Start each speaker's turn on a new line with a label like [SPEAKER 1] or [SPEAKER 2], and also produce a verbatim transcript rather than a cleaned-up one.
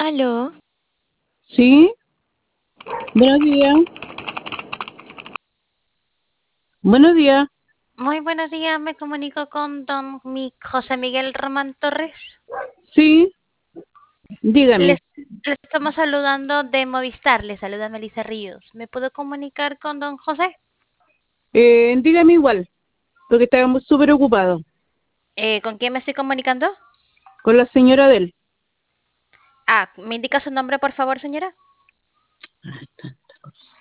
[SPEAKER 1] Aló,
[SPEAKER 2] Sí, buenos días. Buenos días.
[SPEAKER 1] muy buenos días, me comunico con don Mi- José Miguel Román Torres.
[SPEAKER 2] Sí, dígame.
[SPEAKER 1] Les, le estamos saludando de Movistar, le saluda Melissa Ríos. ¿Me puedo comunicar con don José?
[SPEAKER 2] Eh, dígame igual, porque estábamos súper ocupados.
[SPEAKER 1] Eh, ¿con quién me estoy comunicando?
[SPEAKER 2] Con la señora del.
[SPEAKER 1] Ah, ¿me indica su nombre, por favor, señora?